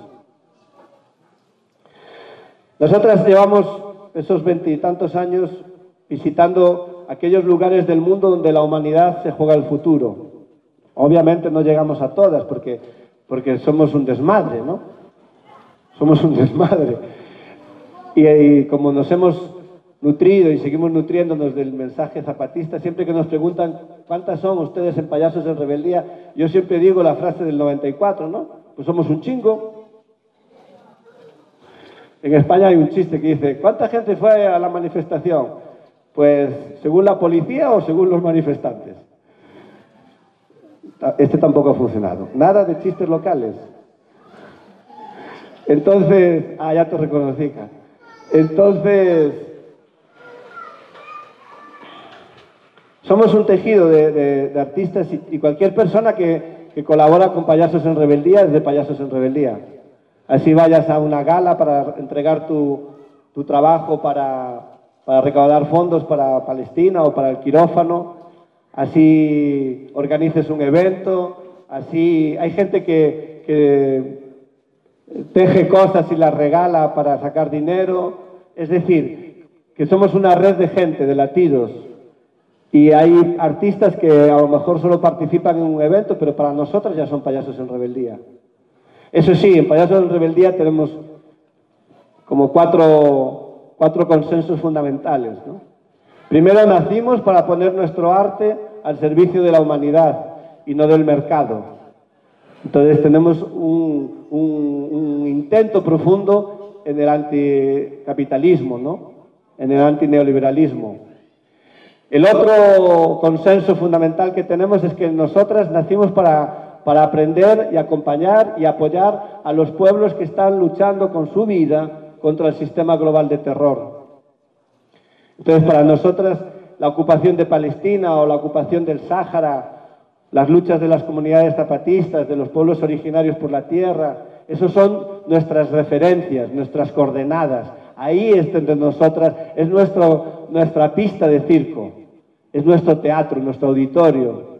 S1: Nosotras llevamos esos veintitantos años visitando aquellos lugares del mundo donde la humanidad se juega el futuro. Obviamente no llegamos a todas porque, porque somos un desmadre, ¿no? Somos un desmadre. Y, y como nos hemos nutrido y seguimos nutriéndonos del mensaje zapatista, siempre que nos preguntan ¿cuántas son ustedes en Payasos en Rebeldía? Yo siempre digo la frase del noventa y cuatro, ¿no? Pues somos un chingo. En España hay un chiste que dice ¿cuánta gente fue a la manifestación? Pues según la policía o según los manifestantes. Este tampoco ha funcionado. Nada de chistes locales. Entonces, ah, ya te reconocí. Entonces, somos un tejido de, de, de artistas y, y cualquier persona que, que colabora con Payasos en Rebeldía es de Payasos en Rebeldía. Así vayas a una gala para entregar tu, tu trabajo para, para recaudar fondos para Palestina o para el quirófano, así organices un evento, así hay gente que, que teje cosas y las regala para sacar dinero, es decir, que somos una red de gente, de latidos, y hay artistas que a lo mejor solo participan en un evento, pero para nosotros ya son Payasos en Rebeldía. Eso sí, en Payasos en Rebeldía tenemos como cuatro, cuatro consensos fundamentales, ¿no? Primero, nacimos para poner nuestro arte al servicio de la humanidad y no del mercado. Entonces tenemos un, un, un intento profundo en el anticapitalismo, ¿no? En el antineoliberalismo. El otro consenso fundamental que tenemos es que nosotras nacimos para, para aprender y acompañar y apoyar a los pueblos que están luchando con su vida contra el sistema global de terror. Entonces, para nosotras, la ocupación de Palestina o la ocupación del Sáhara, las luchas de las comunidades zapatistas, de los pueblos originarios por la tierra, esos son nuestras referencias, nuestras coordenadas. Ahí es donde nosotras, es nuestro, nuestra pista de circo, es nuestro teatro, nuestro auditorio.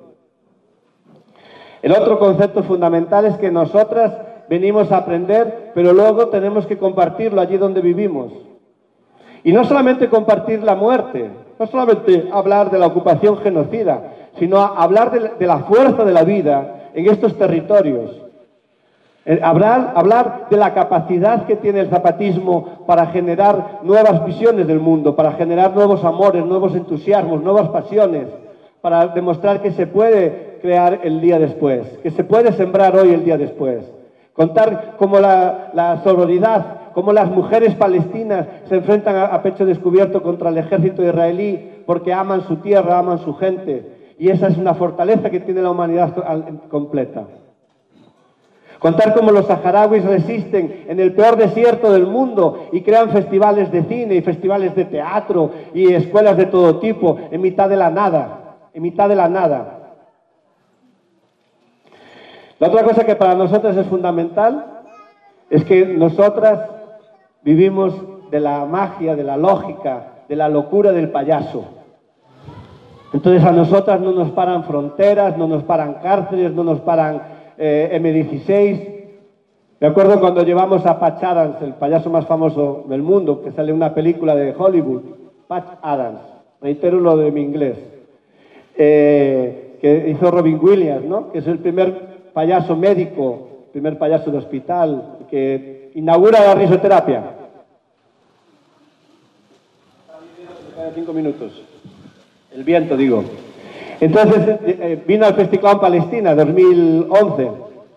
S1: El otro concepto fundamental es que nosotras venimos a aprender, pero luego tenemos que compartirlo allí donde vivimos. Y no solamente compartir la muerte, no solamente hablar de la ocupación genocida, sino hablar de, de la fuerza de la vida en estos territorios. Hablar, hablar de la capacidad que tiene el zapatismo para generar nuevas visiones del mundo, para generar nuevos amores, nuevos entusiasmos, nuevas pasiones, para demostrar que se puede crear el día después, que se puede sembrar hoy el día después. Contar cómo la, la sororidad, cómo las mujeres palestinas se enfrentan a, a pecho descubierto contra el ejército israelí porque aman su tierra, aman su gente. Y esa es una fortaleza que tiene la humanidad completa. Contar cómo los saharauis resisten en el peor desierto del mundo y crean festivales de cine y festivales de teatro y escuelas de todo tipo en mitad de la nada, en mitad de la nada. La otra cosa que para nosotras es fundamental es que nosotras vivimos de la magia, de la lógica, de la locura del payaso. Entonces a nosotras no nos paran fronteras, no nos paran cárceles, no nos paran eh, eme dieciséis. Me acuerdo cuando llevamos a Patch Adams, el payaso más famoso del mundo, que sale en una película de Hollywood, Patch Adams, reitero lo de mi inglés, eh, que hizo Robin Williams, ¿no? Que es el primer payaso médico, el primer payaso de hospital, que inaugura la risoterapia. Cinco minutos. El viento, digo. Entonces, eh, vino al Festival en Palestina, dos mil once.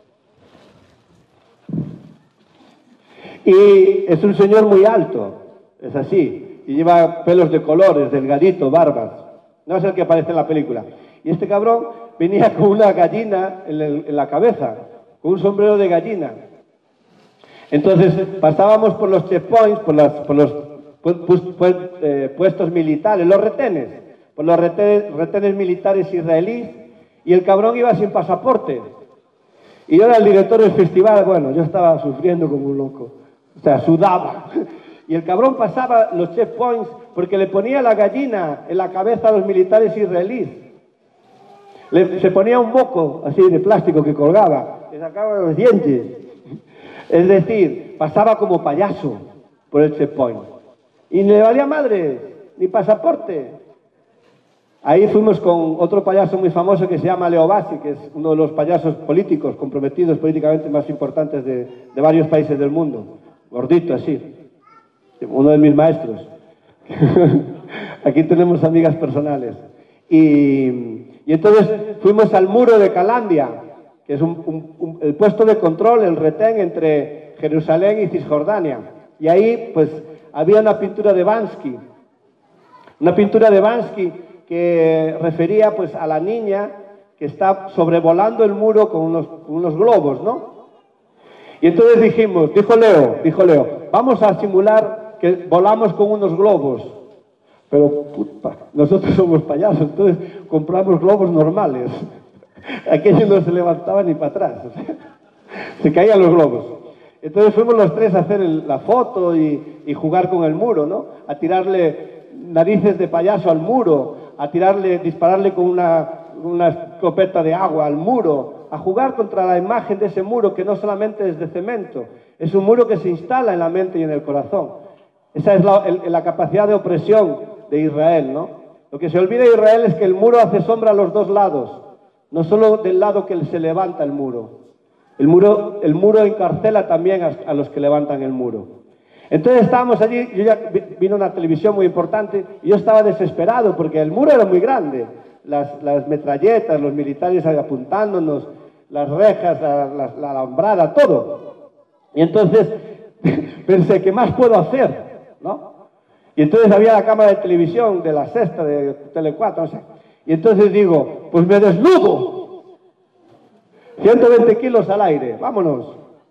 S1: Y es un señor muy alto, es así, y lleva pelos de colores, delgadito, barbas. No es el que aparece en la película. Y este cabrón venía con una gallina en, el, en la cabeza, con un sombrero de gallina. Entonces, pasábamos por los checkpoints, por, las, por los pu pu pu eh, puestos militares, los retenes, por los retenes, retenes militares israelíes, y el cabrón iba sin pasaporte. Y yo era el director del festival, bueno, yo estaba sufriendo como un loco, o sea, sudaba. Y el cabrón pasaba los checkpoints porque le ponía la gallina en la cabeza a los militares israelíes. Le, se ponía un moco así de plástico que colgaba, le sacaba los dientes. Es decir, pasaba como payaso por el checkpoint. Y no le valía madre, ni pasaporte. Ahí fuimos con otro payaso muy famoso que se llama Leo Bassi, que es uno de los payasos políticos, comprometidos políticamente más importantes de, de varios países del mundo. Gordito, así. Uno de mis maestros. Aquí tenemos amigas personales. Y, y entonces fuimos al muro de Calandia, que es un, un, un, el puesto de control, el retén entre Jerusalén y Cisjordania. Y ahí, pues, había una pintura de Bansky, Una pintura de Bansky que refería pues a la niña que está sobrevolando el muro con unos, con unos globos, ¿no? Y entonces dijimos, dijo Leo, dijo Leo, vamos a simular que volamos con unos globos. Pero puta, nosotros somos payasos, entonces compramos globos normales. Aquello no se levantaba ni para atrás, o sea, se caían los globos. Entonces fuimos los tres a hacer el, la foto y, y jugar con el muro, ¿no? A tirarle narices de payaso al muro, a tirarle, dispararle con una, una escopeta de agua al muro, a jugar contra la imagen de ese muro que no solamente es de cemento, es un muro que se instala en la mente y en el corazón. Esa es la, el, la capacidad de opresión de Israel, ¿no? Lo que se olvida de Israel es que el muro hace sombra a los dos lados, no solo del lado que se levanta el muro. El muro, el muro encarcela también a, a los que levantan el muro. Entonces estábamos allí, yo ya vino una televisión muy importante y yo estaba desesperado porque el muro era muy grande. Las, las metralletas, los militares apuntándonos, las rejas, la, la, la alambrada, todo. Y entonces pensé, ¿qué más puedo hacer? ¿No? Y entonces había la cámara de televisión de la Sexta, de Tele cuatro, no sé. Y entonces digo, pues me desnudo. ciento veinte kilos al aire, vámonos.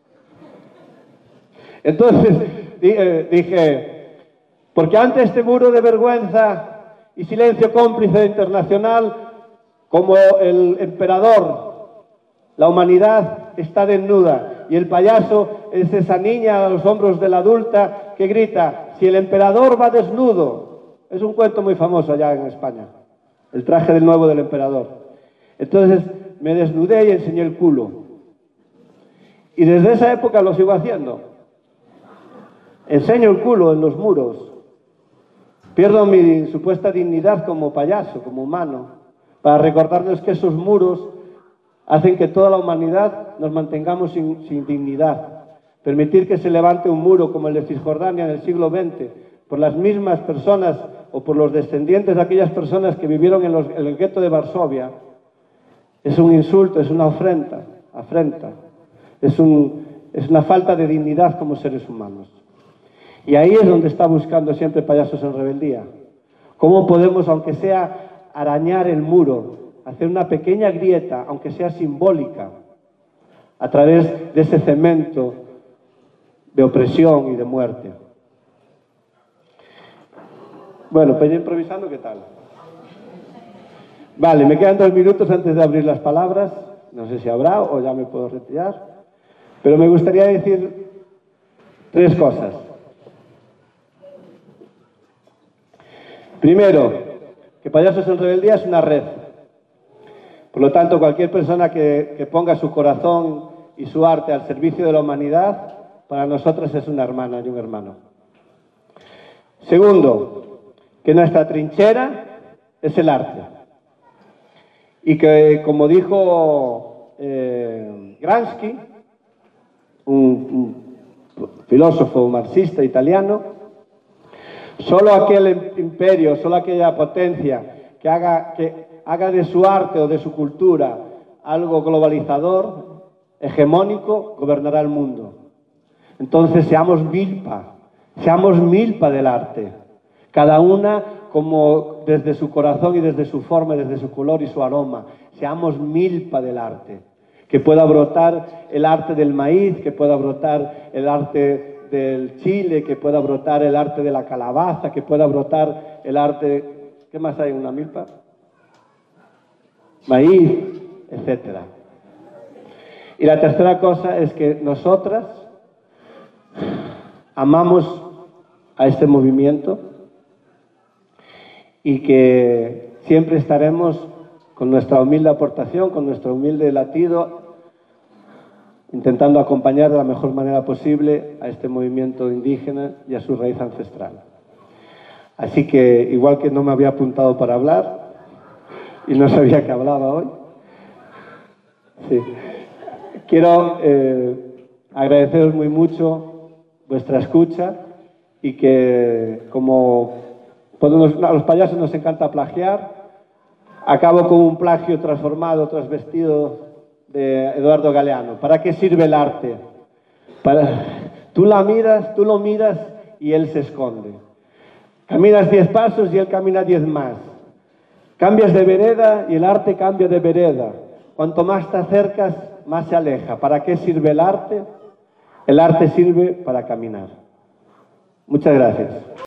S1: Entonces dije, porque ante este muro de vergüenza y silencio cómplice internacional, como el emperador, la humanidad está desnuda y el payaso es esa niña a los hombros de la adulta que grita, si el emperador va desnudo. Es un cuento muy famoso allá en España, el traje del nuevo del emperador. Entonces me desnudé y enseñé el culo. Y desde esa época lo sigo haciendo. Enseño el culo en los muros. Pierdo mi supuesta dignidad como payaso, como humano, para recordarnos que esos muros hacen que toda la humanidad nos mantengamos sin, sin dignidad. Permitir que se levante un muro como el de Cisjordania en el siglo veinte por las mismas personas o por los descendientes de aquellas personas que vivieron en, los, en el gueto de Varsovia, es un insulto, es una ofrenda, afrenta, es, un, es una falta de dignidad como seres humanos. Y ahí es donde está buscando siempre Payasos en Rebeldía. ¿Cómo podemos, aunque sea arañar el muro, hacer una pequeña grieta, aunque sea simbólica, a través de ese cemento de opresión y de muerte? Bueno, pues ya improvisando, ¿qué tal? Vale, me quedan dos minutos antes de abrir las palabras. No sé si habrá o ya me puedo retirar. Pero me gustaría decir tres cosas. Primero, que Payasos en Rebeldía es una red. Por lo tanto, cualquier persona que, que ponga su corazón y su arte al servicio de la humanidad, para nosotros es una hermana y un hermano. Segundo, que nuestra trinchera es el arte. Y que, como dijo eh, Gramsci, un, un filósofo marxista italiano, solo aquel imperio, solo aquella potencia que haga, que haga de su arte o de su cultura algo globalizador, hegemónico, gobernará el mundo. Entonces seamos milpa, seamos milpa del arte, cada una como desde su corazón y desde su forma, desde su color y su aroma. Seamos milpa del arte, que pueda brotar el arte del maíz, que pueda brotar el arte del chile, que pueda brotar el arte de la calabaza, que pueda brotar el arte... ¿Qué más hay en una milpa? Maíz, etcétera. Y la tercera cosa es que nosotras amamos a este movimiento y que siempre estaremos con nuestra humilde aportación, con nuestro humilde latido, intentando acompañar de la mejor manera posible a este movimiento indígena y a su raíz ancestral. Así que, igual que no me había apuntado para hablar, y no sabía que hablaba hoy, sí, quiero eh, agradeceros muy mucho vuestra escucha y que, como pues a los payasos nos encanta plagiar, acabo con un plagio transformado, transvestido de Eduardo Galeano. ¿Para qué sirve el arte? Para... Tú la miras, tú lo miras y él se esconde. Caminas diez pasos y él camina diez más. Cambias de vereda y el arte cambia de vereda. Cuanto más te acercas, más se aleja. ¿Para qué sirve el arte? El arte sirve para caminar. Muchas gracias.